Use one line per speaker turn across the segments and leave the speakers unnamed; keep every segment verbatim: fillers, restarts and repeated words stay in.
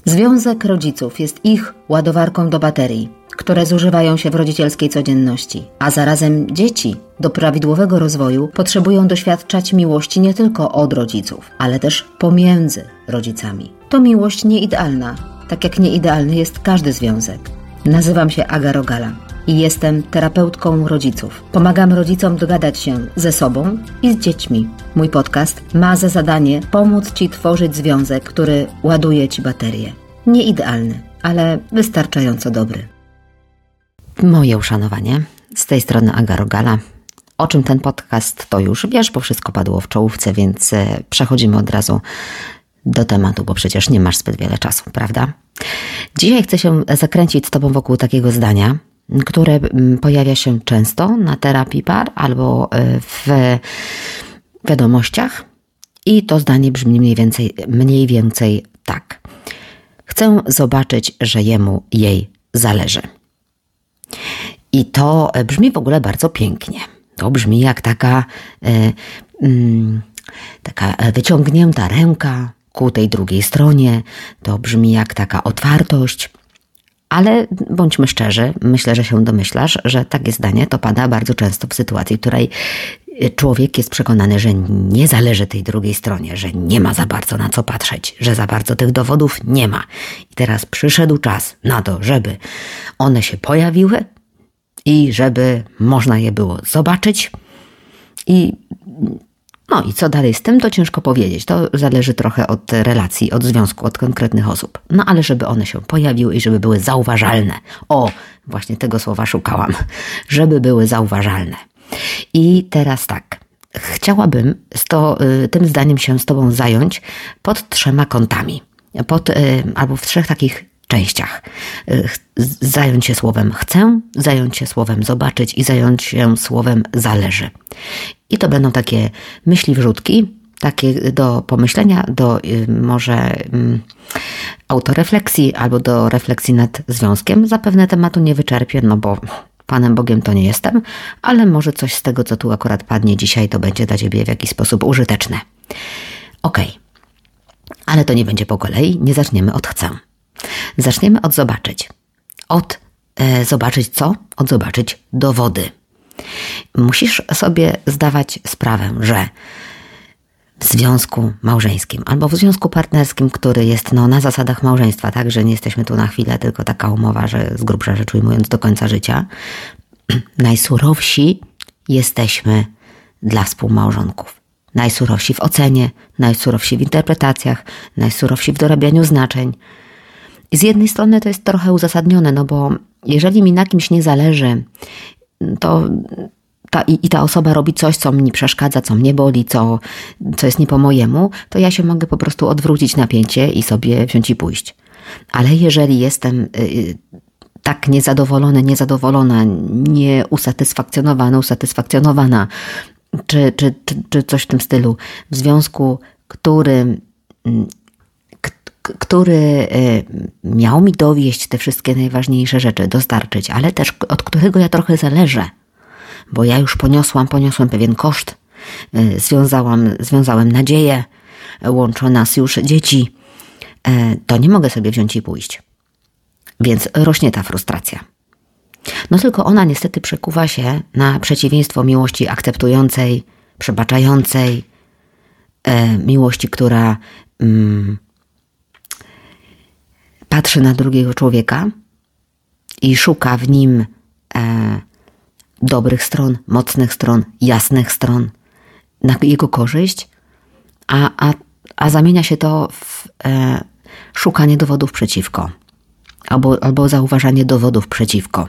Związek rodziców jest ich ładowarką do baterii, które zużywają się w rodzicielskiej codzienności, a zarazem dzieci do prawidłowego rozwoju potrzebują doświadczać miłości nie tylko od rodziców, ale też pomiędzy rodzicami. To miłość nieidealna, tak jak nieidealny jest każdy związek. Nazywam się Aga Rogala i jestem terapeutką rodziców. Pomagam rodzicom dogadać się ze sobą i z dziećmi. Mój podcast ma za zadanie pomóc Ci tworzyć związek, który ładuje Ci baterię. Nie idealny, ale wystarczająco dobry. Moje uszanowanie. Z tej strony Aga Rogala. O czym ten podcast, to już wiesz, bo wszystko padło w czołówce, więc przechodzimy od razu do tematu, bo przecież nie masz zbyt wiele czasu, prawda? Dzisiaj chcę się zakręcić z Tobą wokół takiego zdania, które pojawia się często na terapii par albo w wiadomościach i to zdanie brzmi mniej więcej, mniej więcej tak. Chcę zobaczyć, że jemu jej zależy. I to brzmi w ogóle bardzo pięknie. To brzmi jak taka, e, mm, taka wyciągnięta ręka ku tej drugiej stronie. To brzmi jak taka otwartość. Ale bądźmy szczerzy, myślę, że się domyślasz, że takie zdanie to pada bardzo często w sytuacji, w której człowiek jest przekonany, że nie zależy tej drugiej stronie, że nie ma za bardzo na co patrzeć, że za bardzo tych dowodów nie ma. I teraz przyszedł czas na to, żeby one się pojawiły i żeby można je było zobaczyć. I no i co dalej z tym, to ciężko powiedzieć. To zależy trochę od relacji, od związku, od konkretnych osób. No ale żeby one się pojawiły i żeby były zauważalne. O, właśnie tego słowa szukałam. Żeby były zauważalne. I teraz tak. Chciałabym z to, tym zdaniem się z Tobą zająć pod trzema kątami. Pod, albo w trzech takich częściach. Zająć się słowem chcę, zająć się słowem zobaczyć i zająć się słowem zależy. I to będą takie myśli wrzutki, takie do pomyślenia, do może um, autorefleksji albo do refleksji nad związkiem. Zapewne tematu nie wyczerpię, no bo Panem Bogiem to nie jestem, ale może coś z tego, co tu akurat padnie dzisiaj, to będzie dla Ciebie w jakiś sposób użyteczne. Okej, okay. Ale to nie będzie po kolei, nie zaczniemy od chcę. Zaczniemy od zobaczyć. Od e, zobaczyć co? Od zobaczyć dowody. Musisz sobie zdawać sprawę, że w związku małżeńskim albo w związku partnerskim, który jest no, na zasadach małżeństwa, tak, że nie jesteśmy tu na chwilę, tylko taka umowa, że z grubsza rzecz ujmując do końca życia, najsurowsi jesteśmy dla współmałżonków. Najsurowsi w ocenie, najsurowsi w interpretacjach, najsurowsi w dorabianiu znaczeń. I z jednej strony to jest trochę uzasadnione, no bo jeżeli mi na kimś nie zależy, to ta, i, i ta osoba robi coś, co mi przeszkadza, co mnie boli, co, co jest nie po mojemu, to ja się mogę po prostu odwrócić napięcie i sobie wziąć i pójść. Ale jeżeli jestem y, tak niezadowolony, niezadowolona, nieusatysfakcjonowana, usatysfakcjonowana, czy, czy, czy, czy coś w tym stylu, w związku, który, który miał mi dowieść te wszystkie najważniejsze rzeczy, dostarczyć, ale też od którego ja trochę zależę, bo ja już poniosłam, poniosłem pewien koszt, związałam, związałem nadzieję, łączą nas już dzieci, to nie mogę sobie wziąć i pójść. Więc rośnie ta frustracja. No tylko ona niestety przekuwa się na przeciwieństwo miłości akceptującej, przebaczającej, e, miłości, która mm, patrzy na drugiego człowieka i szuka w nim e, dobrych stron, mocnych stron, jasnych stron na jego korzyść, a, a, a zamienia się to w e, szukanie dowodów przeciwko albo, albo zauważanie dowodów przeciwko.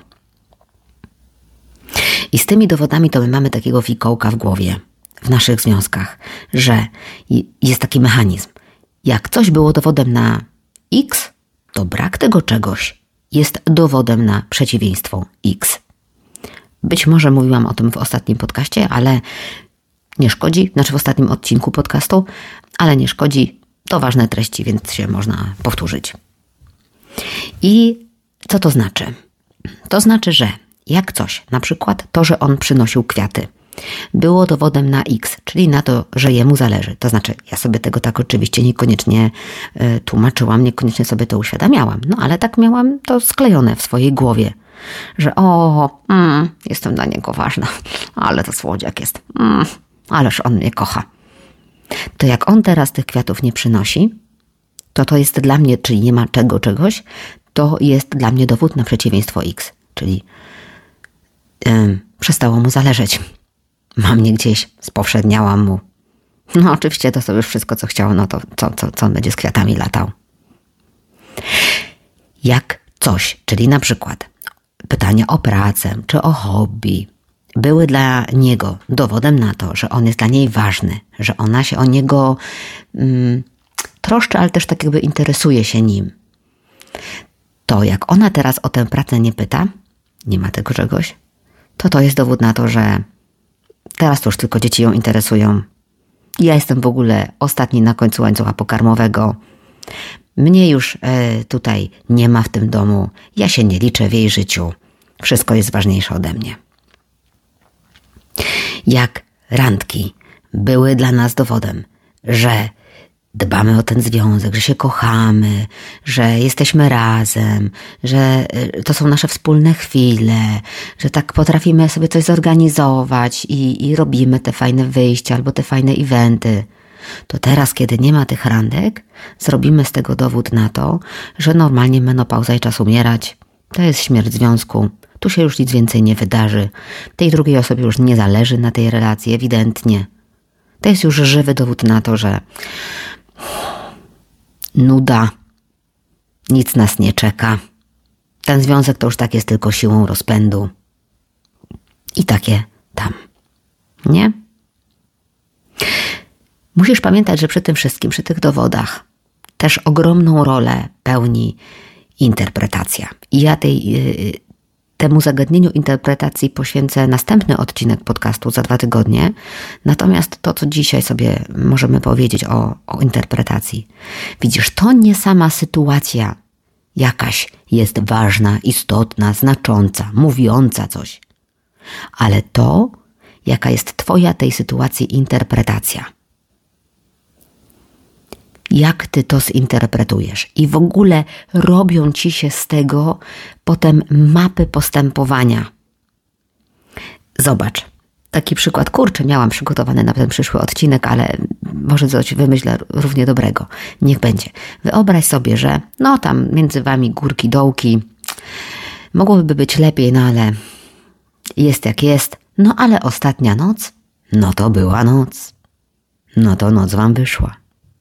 I z tymi dowodami to my mamy takiego fikołka w głowie, w naszych związkach, że jest taki mechanizm. Jak coś było dowodem na X, to brak tego czegoś jest dowodem na przeciwieństwo X. Być może mówiłam o tym w ostatnim podcaście, ale nie szkodzi, znaczy w ostatnim odcinku podcastu, ale nie szkodzi, to ważne treści, więc się można powtórzyć. I co to znaczy? To znaczy, że jak coś, na przykład to, że on przynosił kwiaty było dowodem na X, czyli na to, że jemu zależy. To znaczy, ja sobie tego tak oczywiście niekoniecznie y, tłumaczyłam, niekoniecznie sobie to uświadamiałam, no ale tak miałam to sklejone w swojej głowie, że o, mm, jestem dla niego ważna, ale to słodziak jest, mm, ależ on mnie kocha. To jak on teraz tych kwiatów nie przynosi, to to jest dla mnie, czyli nie ma czego, czegoś, to jest dla mnie dowód na przeciwieństwo X, czyli yy, przestało mu zależeć. Mam mnie gdzieś, spowszedniałam mu. No oczywiście to sobie wszystko, co chciał, no to co, co, co on będzie z kwiatami latał. Jak coś, czyli na przykład pytania o pracę czy o hobby, były dla niego dowodem na to, że on jest dla niej ważny, że ona się o niego mm, troszczy, ale też tak jakby interesuje się nim. To jak ona teraz o tę pracę nie pyta, nie ma tego czegoś, to to jest dowód na to, że teraz to już tylko dzieci ją interesują. Ja jestem w ogóle ostatni na końcu łańcucha pokarmowego. Mnie już e, tutaj nie ma w tym domu. Ja się nie liczę w jej życiu. Wszystko jest ważniejsze ode mnie. Jak randki były dla nas dowodem, że dbamy o ten związek, że się kochamy, że jesteśmy razem, że to są nasze wspólne chwile, że tak potrafimy sobie coś zorganizować i, i robimy te fajne wyjścia albo te fajne eventy. To teraz, kiedy nie ma tych randek, zrobimy z tego dowód na to, że normalnie menopauza i czas umierać, to jest śmierć związku. Tu się już nic więcej nie wydarzy. Tej drugiej osobie już nie zależy na tej relacji, ewidentnie. To jest już żywy dowód na to, że nuda, nic nas nie czeka. Ten związek to już tak jest tylko siłą rozpędu. I takie tam. Nie? Musisz pamiętać, że przy tym wszystkim, przy tych dowodach też ogromną rolę pełni interpretacja. I ja tej, yy, temu zagadnieniu interpretacji poświęcę następny odcinek podcastu za dwa tygodnie. Natomiast to, co dzisiaj sobie możemy powiedzieć o, o interpretacji. Widzisz, to nie sama sytuacja jakaś jest ważna, istotna, znacząca, mówiąca coś. Ale to, jaka jest twoja tej sytuacji interpretacja. Jak ty to zinterpretujesz. I w ogóle robią ci się z tego potem mapy postępowania. Zobacz, taki przykład, kurczę, miałam przygotowany na ten przyszły odcinek, ale może coś wymyślę równie dobrego. Niech będzie. Wyobraź sobie, że no tam między wami górki, dołki, mogłoby być lepiej, no ale jest jak jest. No ale ostatnia noc, no to była noc. No to noc wam wyszła.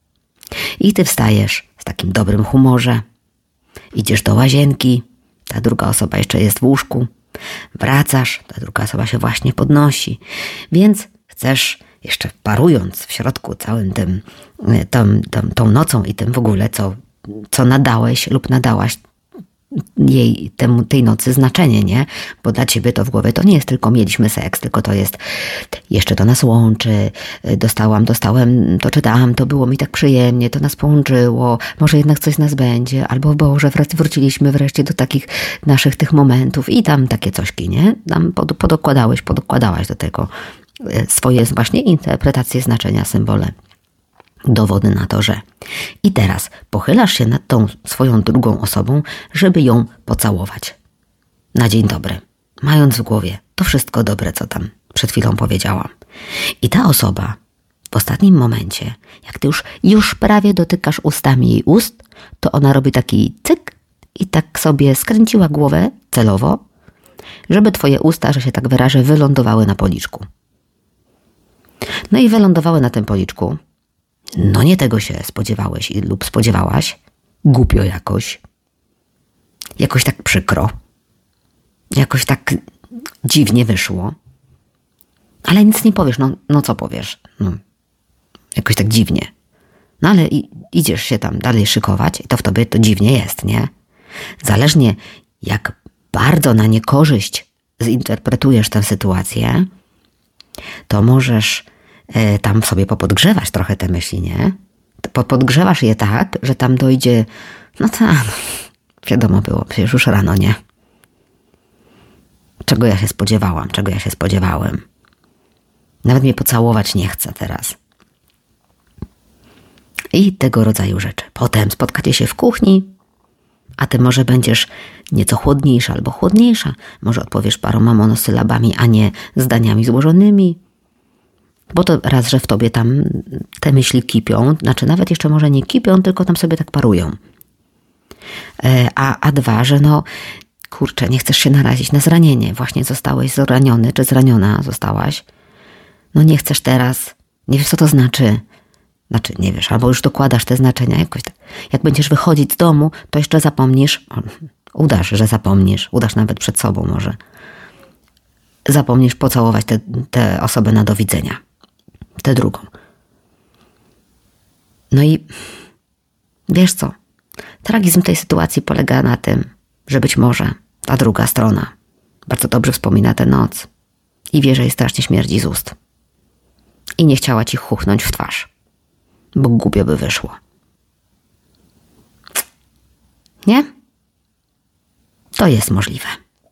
I ty wstajesz w takim dobrym humorze, idziesz do łazienki, ta druga osoba jeszcze jest w łóżku, wracasz, ta druga osoba się właśnie podnosi, więc chcesz jeszcze parując w środku całym tym, tą, tą, tą nocą i tym w ogóle, co, co nadałeś lub nadałaś jej, temu, tej nocy znaczenie, nie? Bo dla ciebie to w głowie to nie jest tylko mieliśmy seks, tylko to jest jeszcze to nas łączy, dostałam, dostałem, to czytałam, to było mi tak przyjemnie, to nas połączyło, może jednak coś z nas będzie, albo Boże, wróciliśmy wreszcie do takich naszych tych momentów i tam takie cośki, nie? Tam pod, podokładałeś, podokładałaś do tego swoje właśnie interpretacje znaczenia, symbole. Dowody na to, że... I teraz pochylasz się nad tą swoją drugą osobą, żeby ją pocałować. Na dzień dobry. Mając w głowie to wszystko dobre, co tam przed chwilą powiedziałam. I ta osoba w ostatnim momencie, jak ty już, już prawie dotykasz ustami jej ust, to ona robi taki cyk i tak sobie skręciła głowę celowo, żeby twoje usta, że się tak wyrażę, wylądowały na policzku. No i wylądowały na tym policzku. No nie tego się spodziewałeś lub spodziewałaś. Głupio jakoś. Jakoś tak przykro. Jakoś tak dziwnie wyszło. Ale nic nie powiesz. No, no co powiesz? No, jakoś tak dziwnie. No ale i, idziesz się tam dalej szykować i to w tobie to dziwnie jest, nie? Zależnie jak bardzo na niekorzyść zinterpretujesz tę sytuację, to możesz tam sobie popodgrzewasz trochę te myśli, nie? Podgrzewasz je tak, że tam dojdzie, no tak, wiadomo było, przecież już rano, nie? Czego ja się spodziewałam, czego ja się spodziewałem. Nawet mnie pocałować nie chce teraz. I tego rodzaju rzeczy. Potem spotkacie się w kuchni, a ty może będziesz nieco chłodniejsza albo chłodniejsza. Może odpowiesz paroma monosylabami, a nie zdaniami złożonymi. Bo to raz, że w tobie tam te myśli kipią, znaczy nawet jeszcze może nie kipią, tylko tam sobie tak parują. A, a dwa, że no kurczę, nie chcesz się narazić na zranienie. Właśnie zostałeś zraniony, czy zraniona zostałaś. No nie chcesz teraz, nie wiesz co to znaczy. Znaczy nie wiesz, albo już dokładasz te znaczenia jakoś tak. Jak będziesz wychodzić z domu, to jeszcze zapomnisz, udasz, że zapomnisz, udasz nawet przed sobą może. Zapomnisz pocałować tę osobę na do widzenia. Tę drugą. No i wiesz co? Tragizm tej sytuacji polega na tym, że być może ta druga strona bardzo dobrze wspomina tę noc i wie, że jej strasznie śmierdzi z ust. I nie chciała ci chuchnąć w twarz, bo głupio by wyszło. Nie? To jest możliwe.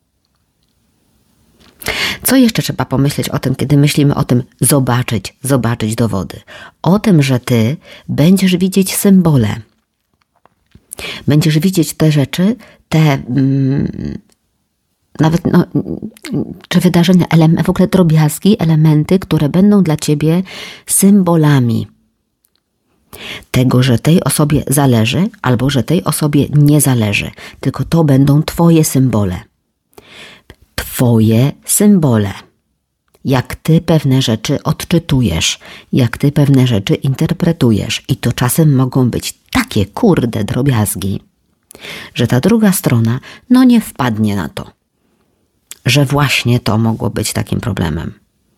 Co jeszcze trzeba pomyśleć o tym, kiedy myślimy o tym zobaczyć, zobaczyć dowody? O tym, że ty będziesz widzieć symbole. Będziesz widzieć te rzeczy, te mm, nawet no, czy wydarzenia, ele- w ogóle drobiazgi, elementy, które będą dla ciebie symbolami tego, że tej osobie zależy albo że tej osobie nie zależy. Tylko to będą twoje symbole. Twoje symbole. Jak ty pewne rzeczy odczytujesz, jak ty pewne rzeczy interpretujesz. I to czasem mogą być takie kurde drobiazgi, że ta druga strona no nie wpadnie na to, że właśnie to mogło być takim problemem.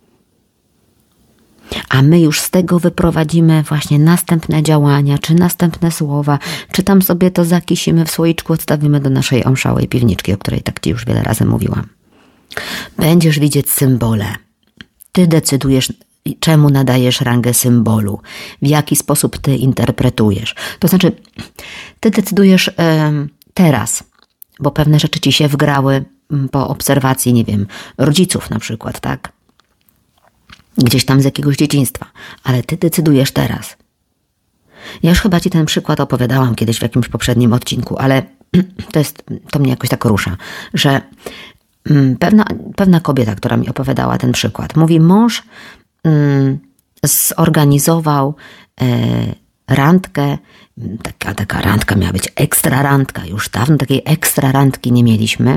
A my już z tego wyprowadzimy właśnie następne działania, czy następne słowa, czy tam sobie to zakisimy w słoiczku, odstawimy do naszej omszałej piwniczki, o której tak ci już wiele razy mówiłam. Będziesz widzieć symbole. Ty decydujesz, czemu nadajesz rangę symbolu, w jaki sposób ty interpretujesz. To znaczy, ty decydujesz y, teraz, bo pewne rzeczy ci się wgrały po obserwacji, nie wiem, rodziców na przykład, tak? Gdzieś tam z jakiegoś dzieciństwa, ale ty decydujesz teraz. Ja już chyba ci ten przykład opowiadałam kiedyś w jakimś poprzednim odcinku, ale to jest, to mnie jakoś tak rusza, że pewna, pewna kobieta, która mi opowiadała ten przykład, mówi, mąż mm, zorganizował e, randkę, taka, taka randka miała być ekstra randka, już dawno takiej ekstra randki nie mieliśmy.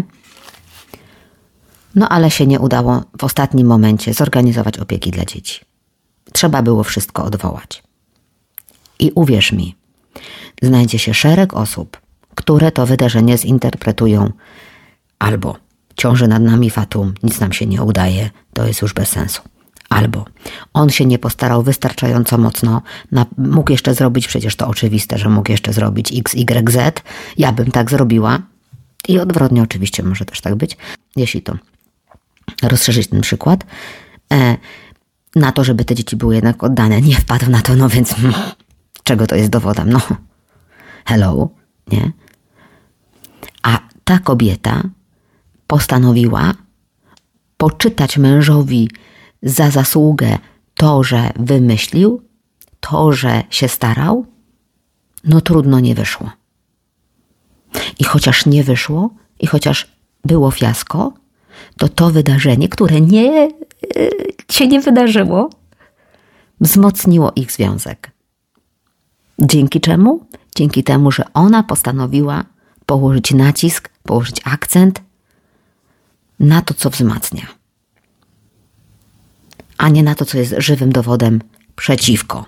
No ale się nie udało w ostatnim momencie zorganizować opieki dla dzieci. Trzeba było wszystko odwołać. I uwierz mi, znajdzie się szereg osób, które to wydarzenie zinterpretują albo ciąży nad nami fatum, nic nam się nie udaje, to jest już bez sensu. Albo on się nie postarał wystarczająco mocno, na, mógł jeszcze zrobić, przecież to oczywiste, że mógł jeszcze zrobić X, Y, Z, ja bym tak zrobiła. I odwrotnie oczywiście może też tak być, jeśli to rozszerzyć ten przykład, e, na to, żeby te dzieci były jednak oddane. Nie wpadł na to, no więc hmm, czego to jest dowodem? No, hello, nie? A ta kobieta postanowiła poczytać mężowi za zasługę to, że wymyślił, to, że się starał, no trudno nie wyszło. I chociaż nie wyszło, i chociaż było fiasko, to to wydarzenie, które nie, się nie wydarzyło, wzmocniło ich związek. Dzięki czemu? Dzięki temu, że ona postanowiła położyć nacisk, położyć akcent na to, co wzmacnia, a nie na to, co jest żywym dowodem przeciwko.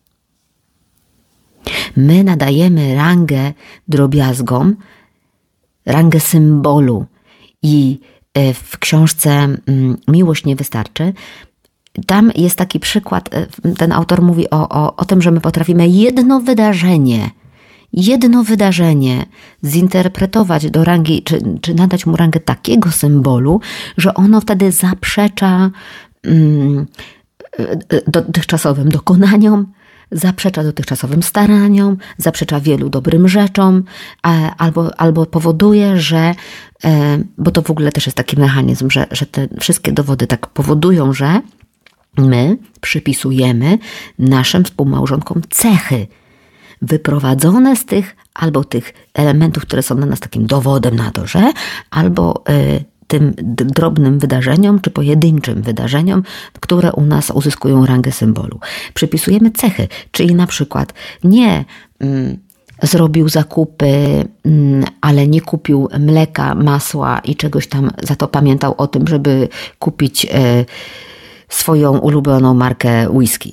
My nadajemy rangę drobiazgom, rangę symbolu i w książce Miłość nie wystarczy, tam jest taki przykład, ten autor mówi o, o, o tym, że my potrafimy jedno wydarzenie, jedno wydarzenie zinterpretować do rangi, czy, czy nadać mu rangę takiego symbolu, że ono wtedy zaprzecza mm, dotychczasowym dokonaniom, zaprzecza dotychczasowym staraniom, zaprzecza wielu dobrym rzeczom, albo, albo powoduje, że, bo to w ogóle też jest taki mechanizm, że, że te wszystkie dowody tak powodują, że My przypisujemy naszym współmałżonkom cechy wyprowadzone z tych albo tych elementów, które są dla nas takim dowodem na to, że albo y, tym drobnym wydarzeniom, czy pojedynczym wydarzeniom, które u nas uzyskują rangę symbolu. Przypisujemy cechy, czyli na przykład nie mm, zrobił zakupy, mm, ale nie kupił mleka, masła i czegoś tam, za to pamiętał o tym, żeby kupić y, swoją ulubioną markę whisky.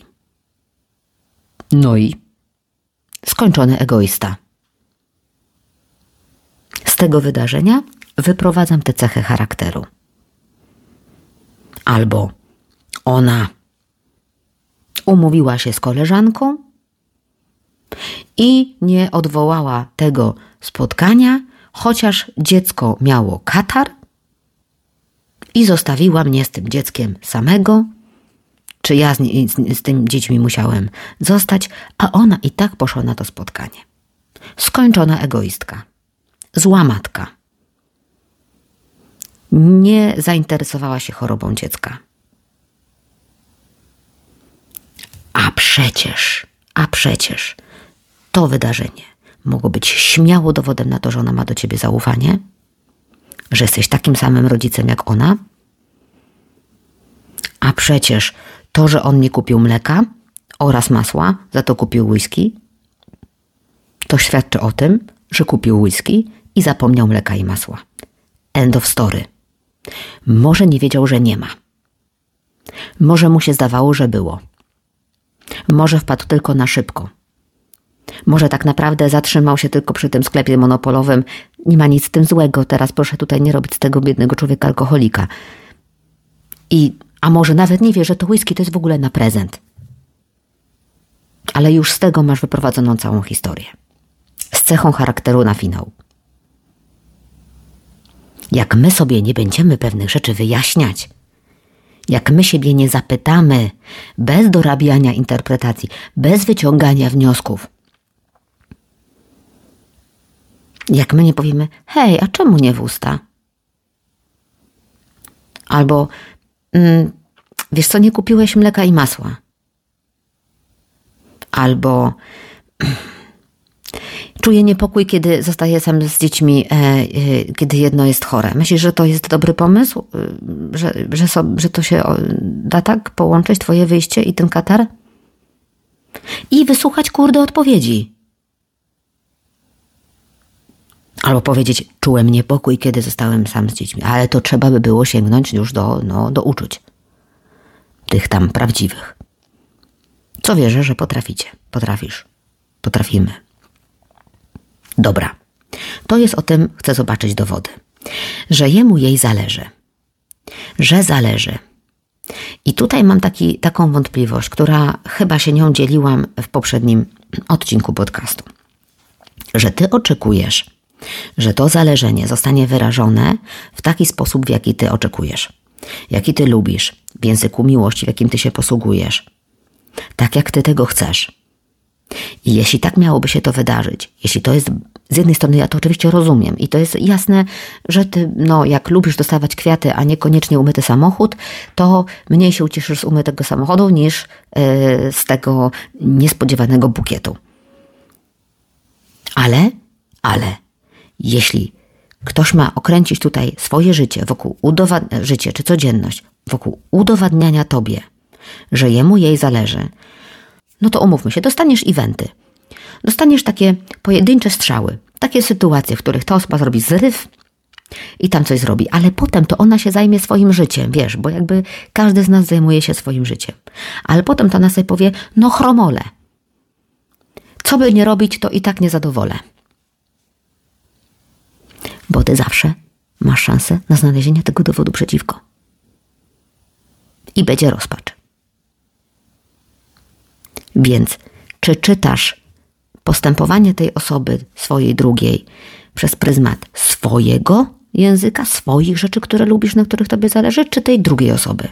No i skończony egoista. Z tego wydarzenia wyprowadzam tę cechę charakteru. Albo ona umówiła się z koleżanką i nie odwołała tego spotkania, chociaż dziecko miało katar i zostawiła mnie z tym dzieckiem samego, czy ja z, z, z tymi dziećmi musiałem zostać, a ona i tak poszła na to spotkanie. Skończona egoistka. Zła matka. Nie zainteresowała się chorobą dziecka. A przecież, a przecież to wydarzenie mogło być śmiało dowodem na to, że ona ma do ciebie zaufanie, że jesteś takim samym rodzicem jak ona. A przecież to, że on nie kupił mleka oraz masła, za to kupił whisky, to świadczy o tym, że kupił whisky i zapomniał mleka i masła. End of story. Może nie wiedział, że nie ma. Może mu się zdawało, że było. Może wpadł tylko na szybko. Może tak naprawdę zatrzymał się tylko przy tym sklepie monopolowym. Nie ma nic z tym złego, teraz proszę tutaj nie robić z tego biednego człowieka alkoholika. I, a może nawet nie wie, że to whisky to jest w ogóle na prezent. Ale już z tego masz wyprowadzoną całą historię. Z cechą charakteru na finał. Jak my sobie nie będziemy pewnych rzeczy wyjaśniać, jak my siebie nie zapytamy, bez dorabiania interpretacji, bez wyciągania wniosków, jak my nie powiemy, hej, a czemu nie w usta? Albo, mm, wiesz co, nie kupiłeś mleka i masła. Albo czuję niepokój, kiedy zostaję sam z dziećmi, e, e, kiedy jedno jest chore. Myślisz, że to jest dobry pomysł? E, że, że, so, że to się o, da tak połączyć, twoje wyjście i ten katar? I wysłuchać, kurde, odpowiedzi. Albo powiedzieć, czułem niepokój, kiedy zostałem sam z dziećmi. Ale to trzeba by było sięgnąć już do, no, do uczuć. Tych tam prawdziwych. Co wierzę, że potraficie. Potrafisz. Potrafimy. Dobra. To jest o tym, chcę zobaczyć dowody. Że jemu jej zależy. Że zależy. I tutaj mam taki, taką wątpliwość, która chyba się nią dzieliłam w poprzednim odcinku podcastu. Że ty oczekujesz, że to zależenie zostanie wyrażone w taki sposób, w jaki ty oczekujesz. Jaki ty lubisz. W języku miłości, w jakim ty się posługujesz. Tak jak ty tego chcesz. I jeśli tak miałoby się to wydarzyć, jeśli to jest, z jednej strony ja to oczywiście rozumiem i to jest jasne, że ty, no jak lubisz dostawać kwiaty, a niekoniecznie umyty samochód, to mniej się ucieszysz z umytego samochodu niż yy, z tego niespodziewanego bukietu. Ale, ale, jeśli ktoś ma okręcić tutaj swoje życie wokół udowad- życie czy codzienność, wokół udowadniania tobie, że jemu jej zależy, no to umówmy się, dostaniesz eventy. Dostaniesz takie pojedyncze strzały, takie sytuacje, w których ta osoba zrobi zryw i tam coś zrobi, ale potem to ona się zajmie swoim życiem, wiesz, bo jakby każdy z nas zajmuje się swoim życiem. Ale potem to ona sobie powie, no chromole. Co by nie robić, to i tak nie zadowolę. Bo ty zawsze masz szansę na znalezienie tego dowodu przeciwko. I będzie rozpacz. Więc czy czytasz postępowanie tej osoby, swojej drugiej, przez pryzmat swojego języka, swoich rzeczy, które lubisz, na których tobie zależy, czy tej drugiej osoby?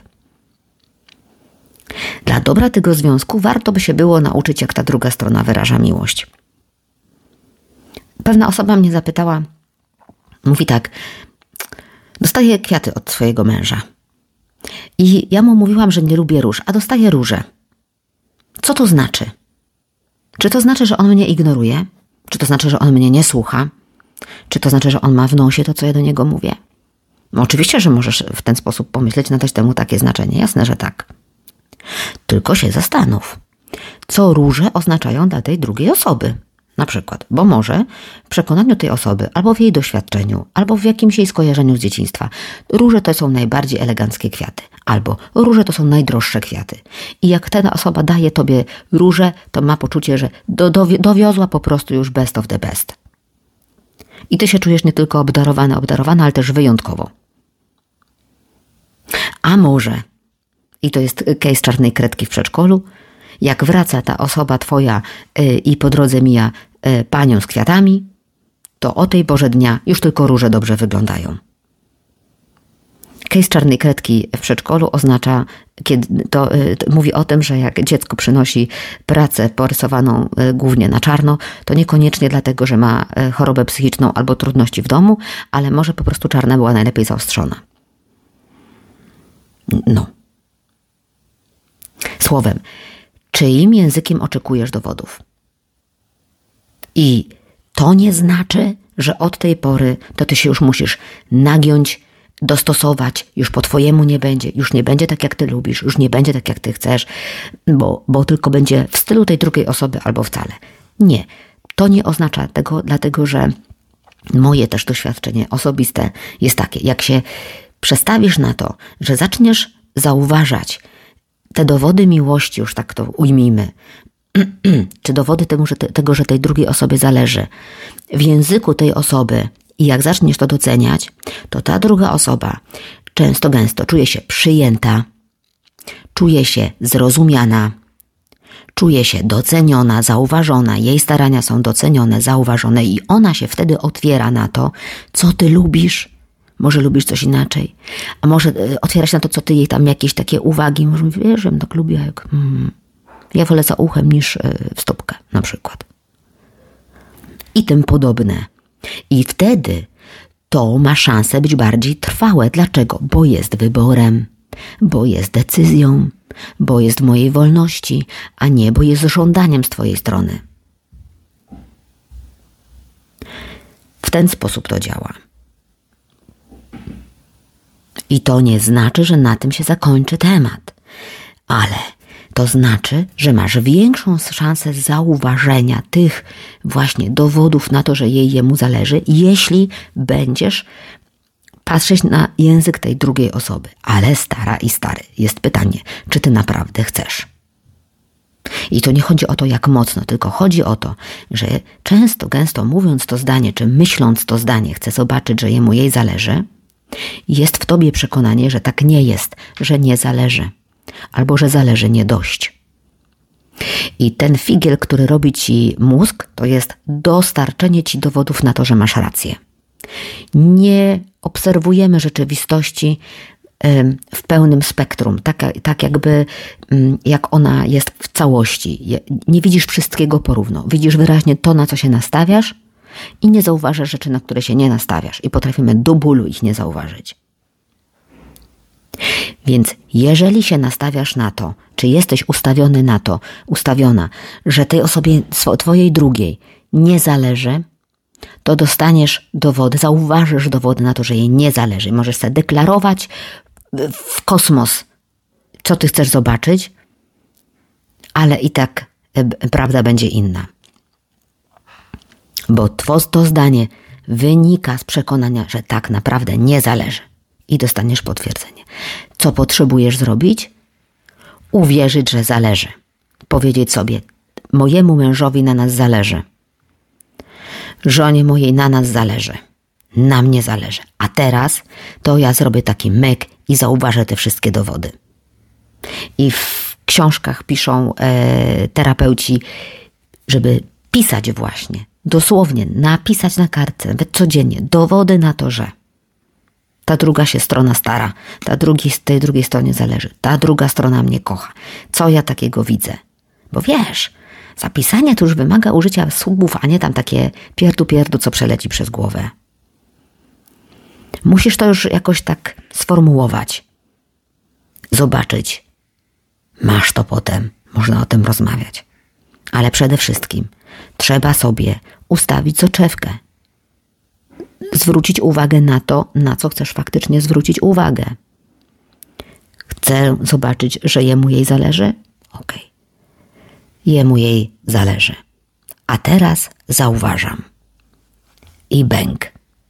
Dla dobra tego związku warto by się było nauczyć, jak ta druga strona wyraża miłość. Pewna osoba mnie zapytała, mówi tak, dostaję kwiaty od swojego męża. I ja mu mówiłam, że nie lubię róż, a dostaję róże. Co to znaczy? Czy to znaczy, że on mnie ignoruje? Czy to znaczy, że on mnie nie słucha? Czy to znaczy, że on ma w nosie to, co ja do niego mówię? No oczywiście, że możesz w ten sposób pomyśleć, nadać temu takie znaczenie. Jasne, że tak. Tylko się zastanów, co róże oznaczają dla tej drugiej osoby. Na przykład, bo może w przekonaniu tej osoby, albo w jej doświadczeniu, albo w jakimś jej skojarzeniu z dzieciństwa, róże to są najbardziej eleganckie kwiaty, albo róże to są najdroższe kwiaty. I jak ta osoba daje tobie róże, to ma poczucie, że do, do, dowiozła po prostu już best of the best. I ty się czujesz nie tylko obdarowany, obdarowana, ale też wyjątkowo. A może, i to jest case czarnej kredki w przedszkolu, jak wraca ta osoba twoja yy, i po drodze mija yy, panią z kwiatami, to o tej porze dnia już tylko róże dobrze wyglądają. Case czarnej kredki w przedszkolu oznacza, kiedy to, yy, to mówi o tym, że jak dziecko przynosi pracę porysowaną yy, głównie na czarno, to niekoniecznie dlatego, że ma yy, chorobę psychiczną albo trudności w domu, ale może po prostu czarna była najlepiej zaostrzona. No. Słowem, czyim językiem oczekujesz dowodów? I to nie znaczy, że od tej pory to ty się już musisz nagiąć, dostosować, już po twojemu nie będzie, już nie będzie tak, jak ty lubisz, już nie będzie tak, jak ty chcesz, bo, bo tylko będzie w stylu tej drugiej osoby albo wcale. Nie, to nie oznacza tego, dlatego że moje też doświadczenie osobiste jest takie, jak się przestawisz na to, że zaczniesz zauważać te dowody miłości, już tak to ujmijmy, czy dowody tego że, te, tego, że tej drugiej osobie zależy, w języku tej osoby i jak zaczniesz to doceniać, to ta druga osoba często, gęsto czuje się przyjęta, czuje się zrozumiana, czuje się doceniona, zauważona, jej starania są docenione, zauważone i ona się wtedy otwiera na to, co ty lubisz. Może lubisz coś inaczej, a może otwiera się na to, co ty jej tam jakieś takie uwagi, może mówi, wiesz, że tak lubię, jak hmm, ja wolę za uchem niż w stópkę na przykład. I tym podobne. I wtedy to ma szansę być bardziej trwałe. Dlaczego? Bo jest wyborem, bo jest decyzją, bo jest w mojej wolności, a nie, bo jest żądaniem z twojej strony. W ten sposób to działa. I to nie znaczy, że na tym się zakończy temat, ale to znaczy, że masz większą szansę zauważenia tych właśnie dowodów na to, że jej jemu zależy, jeśli będziesz patrzeć na język tej drugiej osoby. Ale stara i stary, jest pytanie, czy ty naprawdę chcesz? I to nie chodzi o to, jak mocno, tylko chodzi o to, że często, gęsto mówiąc to zdanie, czy myśląc to zdanie, chcę zobaczyć, że jemu jej zależy, jest w tobie przekonanie, że tak nie jest, że nie zależy, albo że zależy nie dość. I ten figiel, który robi ci mózg, to jest dostarczenie ci dowodów na to, że masz rację. Nie obserwujemy rzeczywistości w pełnym spektrum, tak, tak jakby jak ona jest w całości. Nie widzisz wszystkiego porówno. Widzisz wyraźnie to, na co się nastawiasz i nie zauważasz rzeczy, na które się nie nastawiasz i potrafimy do bólu ich nie zauważyć. Więc jeżeli się nastawiasz na to, czy jesteś ustawiony na to, ustawiona, że tej osobie, twojej drugiej nie zależy, to dostaniesz dowody, zauważysz dowody na to, że jej nie zależy. Możesz sobie deklarować w kosmos, co ty chcesz zobaczyć, ale i tak prawda będzie inna. Bo to, to zdanie wynika z przekonania, że tak naprawdę nie zależy. I dostaniesz potwierdzenie. Co potrzebujesz zrobić? Uwierzyć, że zależy. Powiedzieć sobie, mojemu mężowi na nas zależy. Żonie mojej na nas zależy. Na mnie zależy. A teraz to ja zrobię taki myk i zauważę te wszystkie dowody. I w książkach piszą e, terapeuci, żeby pisać właśnie, dosłownie napisać na kartce, nawet codziennie, dowody na to, że ta druga się strona stara, ta drugi, tej drugiej stronie zależy, ta druga strona mnie kocha. Co ja takiego widzę? Bo wiesz, zapisanie to już wymaga użycia słów, a nie tam takie pierdu pierdu, co przeleci przez głowę. Musisz to już jakoś tak sformułować. zobaczyć. Masz to potem, można o tym rozmawiać. Ale przede wszystkim trzeba sobie ustawić soczewkę. Zwrócić uwagę na to, na co chcesz faktycznie zwrócić uwagę. Chcę zobaczyć, że jemu jej zależy? Okej. Okay. Jemu jej zależy. A teraz zauważam. I bęk.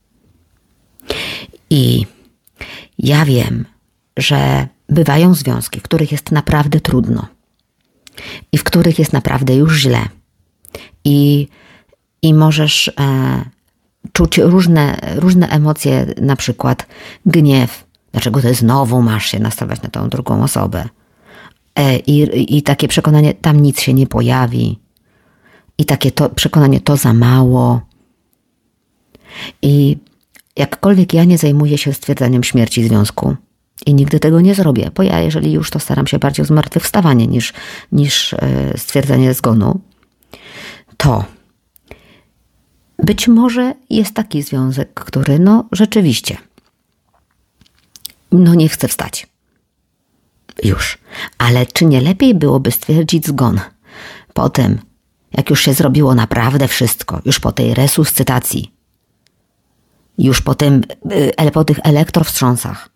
I ja wiem, że bywają związki, w których jest naprawdę trudno. I w których jest naprawdę już źle. I, i możesz e, czuć różne, różne emocje, na przykład gniew. Dlaczego ty znowu masz się nastawiać na tą drugą osobę? E, i, I takie przekonanie, tam nic się nie pojawi. I takie to, przekonanie, to za mało. I jakkolwiek ja nie zajmuję się stwierdzaniem śmierci związku i nigdy tego nie zrobię, bo ja jeżeli już, to staram się bardziej o zmartwychwstawanie niż, niż e, stwierdzenie zgonu, to być może jest taki związek, który no rzeczywiście no nie chce wstać. Już. Ale czy nie lepiej byłoby stwierdzić zgon potem, jak już się zrobiło naprawdę wszystko, już po tej resuscytacji, już po, tym, po tych elektrowstrząsach,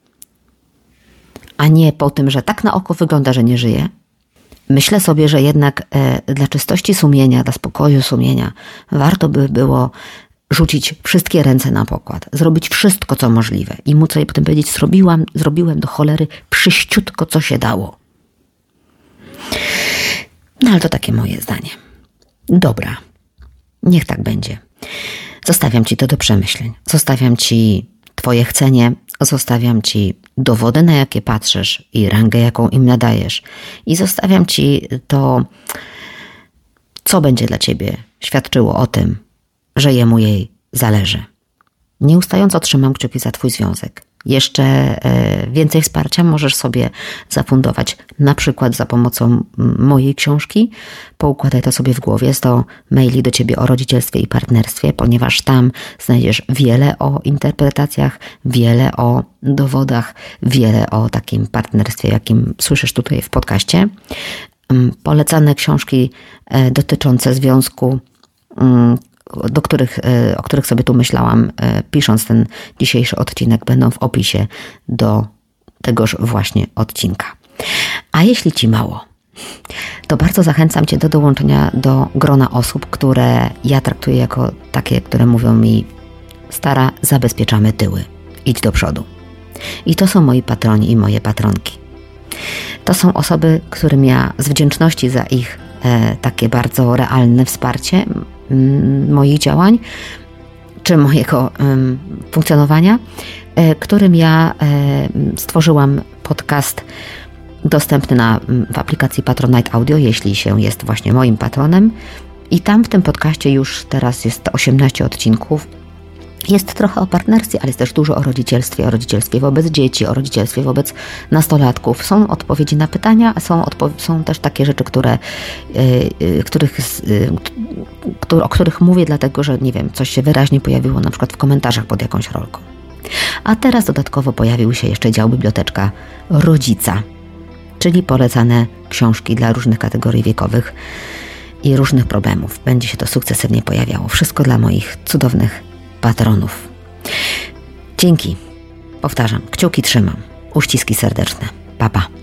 a nie po tym, że tak na oko wygląda, że nie żyje? Myślę sobie, że jednak e, dla czystości sumienia, dla spokoju sumienia warto by było rzucić wszystkie ręce na pokład, zrobić wszystko, co możliwe i móc sobie potem powiedzieć, zrobiłam, zrobiłem do cholery przyściutko, co się dało. No ale to takie moje zdanie. Dobra, niech tak będzie. Zostawiam ci to do przemyśleń. Zostawiam ci twoje chcenie, zostawiam ci dowody, na jakie patrzysz i rangę, jaką im nadajesz. I zostawiam ci to, co będzie dla ciebie świadczyło o tym, że jemu jej zależy. Nieustająco trzymam kciuki za twój związek. Jeszcze więcej wsparcia możesz sobie zafundować, na przykład za pomocą mojej książki. Poukładaj to sobie w głowie. Jest to maili do ciebie o rodzicielstwie i partnerstwie, ponieważ tam znajdziesz wiele o interpretacjach, wiele o dowodach, wiele o takim partnerstwie, jakim słyszysz tutaj w podcaście. Polecane książki dotyczące związku, do których, o których sobie tu myślałam, pisząc ten dzisiejszy odcinek, będą w opisie do tegoż właśnie odcinka. A jeśli ci mało, to bardzo zachęcam cię do dołączenia do grona osób, które ja traktuję jako takie, które mówią mi: stara, zabezpieczamy tyły, idź do przodu. I to są moi patroni i moje patronki. To są osoby, którym ja z wdzięczności za ich e, takie bardzo realne wsparcie moich działań, czy mojego um, funkcjonowania, e, którym ja e, stworzyłam podcast dostępny na, w aplikacji Patronite Audio, jeśli się jest właśnie moim patronem. I tam w tym podcaście już teraz jest osiemnaście odcinków. Jest trochę o partnerstwie, ale jest też dużo o rodzicielstwie, o rodzicielstwie wobec dzieci, o rodzicielstwie wobec nastolatków. Są odpowiedzi na pytania, a są, odpo- są też takie rzeczy, które, yy, yy, których, yy, który, o których mówię, dlatego że, nie wiem, coś się wyraźnie pojawiło na przykład w komentarzach pod jakąś rolką. A teraz dodatkowo pojawił się jeszcze dział biblioteczka rodzica, czyli polecane książki dla różnych kategorii wiekowych i różnych problemów. Będzie się to sukcesywnie pojawiało. Wszystko dla moich cudownych patronów. Dzięki. Powtarzam, kciuki trzymam. Uściski serdeczne. Pa, pa.